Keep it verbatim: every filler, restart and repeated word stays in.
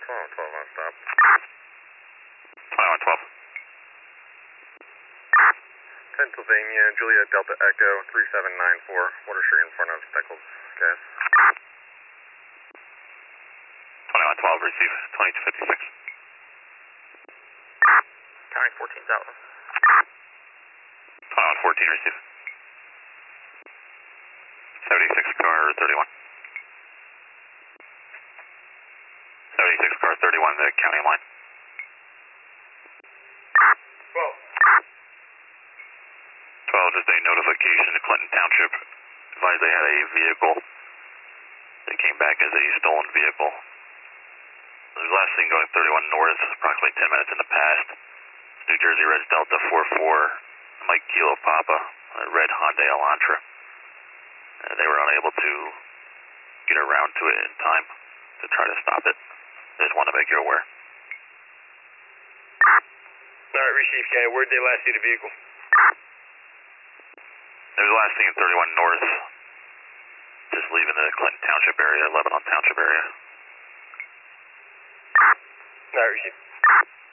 twelve, twelve on stop. twenty-one twelve. Pennsylvania, Juliet Delta Echo, three seven nine four, Water Street in front of Steckles Gas. twenty-one twelve, receive, twenty-two fifty-six. County fourteen thousand. twenty-one fourteen, receive. seventy-six car thirty-one. seventy-six car thirty-one, the county line. twelve. twelve, just a notification to Clinton Township. Advised they had a vehicle that came back as a stolen vehicle. The last thing going thirty-one north, approximately ten minutes in the past. New Jersey Red Delta four four, Mike Kilo Papa, a red Hyundai Elantra. Uh, they were unable to get around to it in time to try to stop it. Just want to make you aware. Alright, receive, County. Where'd they last see the vehicle? They were last seen in thirty-one north, just leaving the Clinton Township area, Lebanon Township area. Alright, receive.